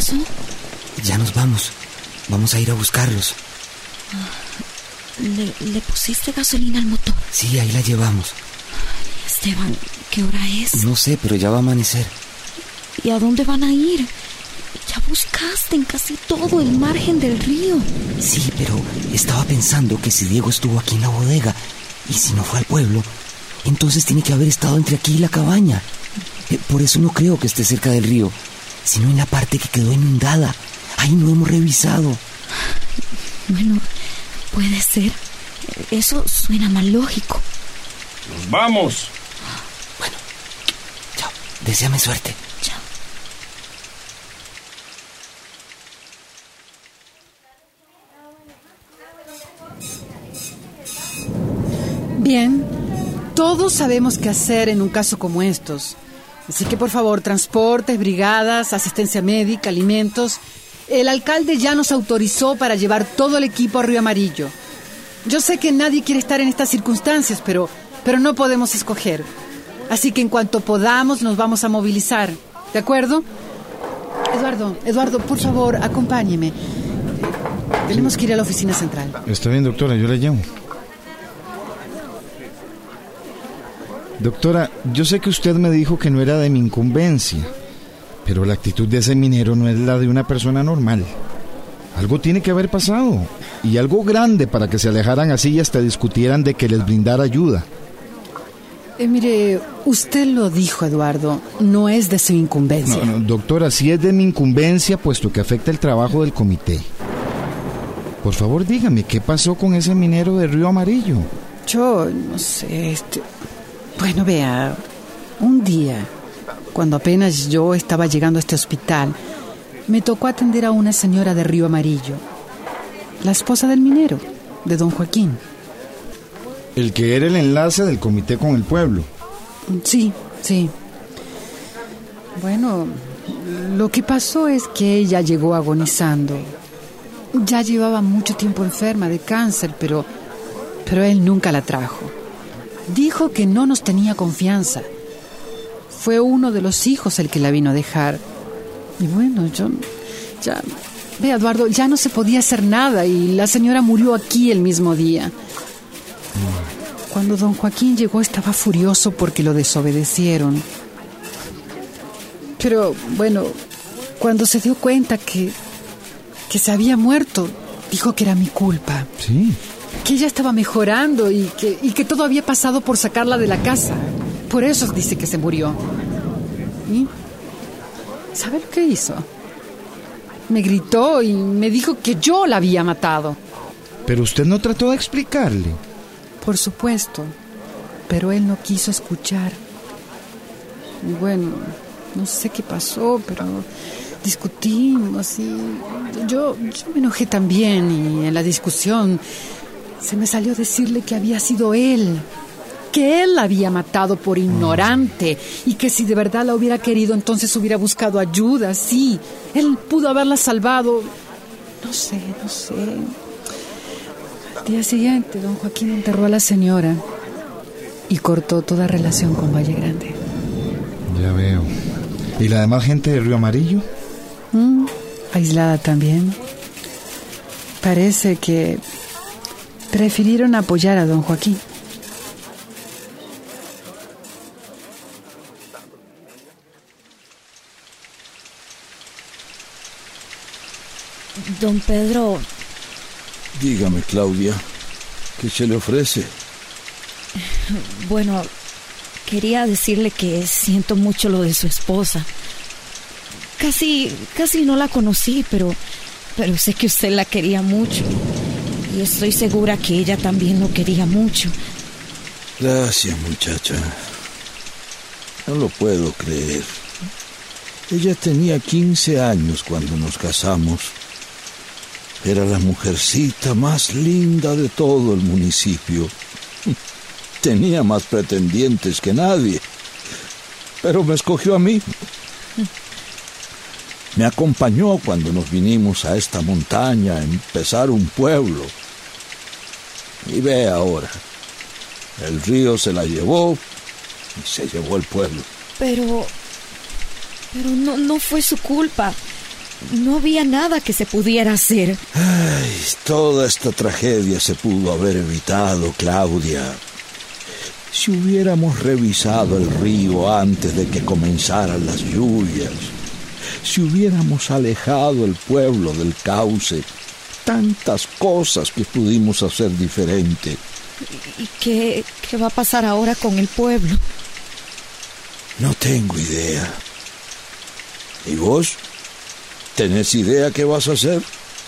pasó? Ya nos vamos. Vamos a ir a buscarlos. ¿Le pusiste gasolina al motor? Sí, ahí la llevamos. Esteban, ¿qué hora es? No sé, pero ya va a amanecer. ¿Y a dónde van a ir? Ya buscaste en casi todo el margen del río. Sí, pero estaba pensando que si Diego estuvo aquí en la bodega y si no fue al pueblo, entonces tiene que haber estado entre aquí y la cabaña. Por eso no creo que esté cerca del río, sino en la parte que quedó inundada. Ahí no hemos revisado. Bueno, puede ser. Eso suena más lógico. ¡Nos vamos! Bueno, chao. Deséame suerte. Chao. Bien, todos sabemos qué hacer en un caso como estos. Así que, por favor, transportes, brigadas, asistencia médica, alimentos. El alcalde ya nos autorizó para llevar todo el equipo a Río Amarillo. Yo sé que nadie quiere estar en estas circunstancias, pero no podemos escoger. Así que en cuanto podamos nos vamos a movilizar. ¿De acuerdo? Eduardo, por favor, acompáñeme. Tenemos que ir a la oficina central. Está bien, doctora, yo la llamo. Doctora, yo sé que usted me dijo que no era de mi incumbencia, pero la actitud de ese minero no es la de una persona normal. Algo tiene que haber pasado, y algo grande para que se alejaran así y hasta discutieran de que les brindara ayuda. Mire, usted lo dijo, Eduardo, no es de su incumbencia. No, doctora, sí es de mi incumbencia, puesto que afecta el trabajo del comité. Por favor, dígame, ¿qué pasó con ese minero de Río Amarillo? Yo no sé, Bueno, vea, un día, cuando apenas yo estaba llegando a este hospital, me tocó atender a una señora de Río Amarillo, la esposa del minero, de don Joaquín. El que era el enlace del comité con el pueblo. Sí. Bueno, lo que pasó es que ella llegó agonizando. Ya llevaba mucho tiempo enferma de cáncer, pero él nunca la trajo. Dijo que no nos tenía confianza. Fue uno de los hijos el que la vino a dejar. Y bueno, Ve, Eduardo, ya no se podía hacer nada y la señora murió aquí el mismo día. Cuando don Joaquín llegó estaba furioso porque lo desobedecieron. Pero, bueno, cuando se dio cuenta que se había muerto, dijo que era mi culpa. Sí. Que ella estaba mejorando y que todo había pasado por sacarla de la casa. Por eso dice que se murió. ¿Y sabe lo que hizo? Me gritó y me dijo que yo la había matado. Pero usted no trató de explicarle. Por supuesto, pero él no quiso escuchar. Y bueno, no sé qué pasó, pero discutimos y yo me enojé también y en la discusión se me salió decirle que había sido él, que él la había matado por ignorante y que si de verdad la hubiera querido entonces hubiera buscado ayuda, sí, él pudo haberla salvado. No sé. Al día siguiente don Joaquín enterró a la señora y cortó toda relación con Valle Grande. Ya veo. ¿Y la demás gente de Río Amarillo? Aislada también. Parece que prefirieron apoyar a don Joaquín. Don Pedro. Dígame, Claudia, ¿qué se le ofrece? Bueno, quería decirle que siento mucho lo de su esposa. Casi no la conocí, pero sé que usted la quería mucho. Y estoy segura que ella también lo quería mucho. Gracias, muchacha. No lo puedo creer. Ella tenía 15 años cuando nos casamos. Era la mujercita más linda de todo el municipio. Tenía más pretendientes que nadie, pero me escogió a mí. Me acompañó cuando nos vinimos a esta montaña a empezar un pueblo. Y ve ahora, el río se la llevó y se llevó el pueblo. Pero no fue su culpa. No había nada que se pudiera hacer. Ay, toda esta tragedia se pudo haber evitado, Claudia. Si hubiéramos revisado el río antes de que comenzaran las lluvias, si hubiéramos alejado el pueblo del cauce, tantas cosas que pudimos hacer diferente. ¿Y qué va a pasar ahora con el pueblo? No tengo idea. ¿Y vos? ¿Tenés idea qué vas a hacer?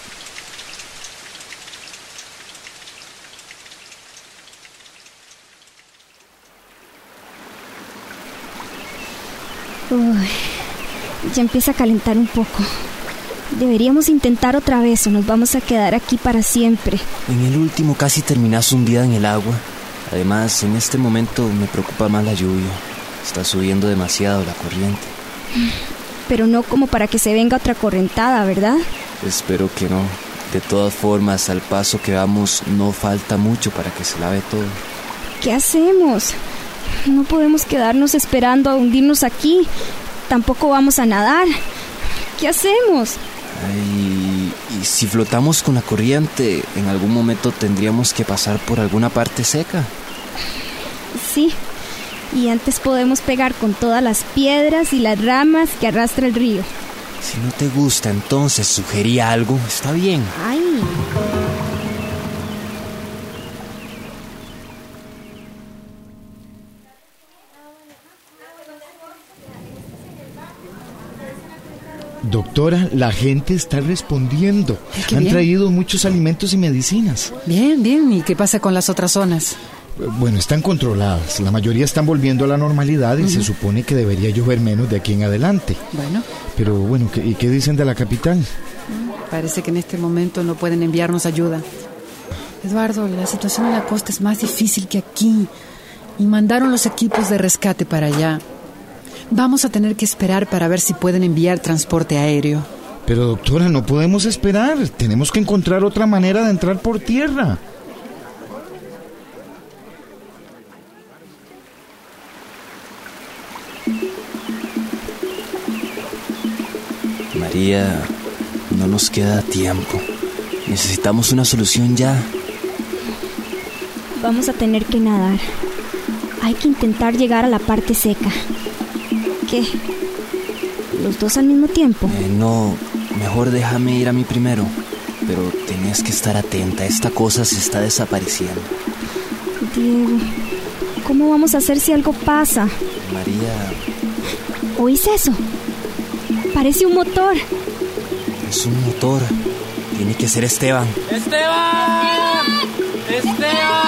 Ya empieza a calentar un poco. Deberíamos intentar otra vez o nos vamos a quedar aquí para siempre. En el último casi terminás hundida en el agua. Además, en este momento me preocupa más la lluvia. Está subiendo demasiado la corriente. Pero no como para que se venga otra correntada, ¿verdad? Espero que no. De todas formas, al paso que vamos, no falta mucho para que se lave todo. ¿Qué hacemos? No podemos quedarnos esperando a hundirnos aquí. Tampoco vamos a nadar. ¿Qué hacemos? Ay, y si flotamos con la corriente, en algún momento tendríamos que pasar por alguna parte seca. Sí, y antes podemos pegar con todas las piedras y las ramas que arrastra el río. Si no te gusta, entonces sugerí algo. Está bien. Ay. Doctora, la gente está respondiendo. Qué Han bien. traído muchos alimentos y medicinas. Bien, bien. ¿Y qué pasa con las otras zonas? Bueno, están controladas. La mayoría están volviendo a la normalidad y se supone que debería llover menos de aquí en adelante. Bueno, Pero bueno, ¿y qué dicen de la capital? parece que en este momento no pueden enviarnos ayuda. Eduardo, la situación en la costa es más difícil que aquí. Y mandaron los equipos de rescate para allá. Vamos a tener que esperar para ver si pueden enviar transporte aéreo. Pero doctora, no podemos esperar. Tenemos que encontrar otra manera de entrar por tierra. María, no nos queda tiempo. Necesitamos una solución ya. Vamos a tener que nadar. Hay que intentar llegar a la parte seca. ¿Qué? ¿Los dos al mismo tiempo? No, mejor déjame ir a mí primero. Pero tenés que estar atenta. Esta cosa se está desapareciendo. Diego, ¿cómo vamos a hacer si algo pasa? María, ¿Oís eso? Parece un motor. es un motor. Tiene que ser Esteban. ¡Esteban! ¡Esteban!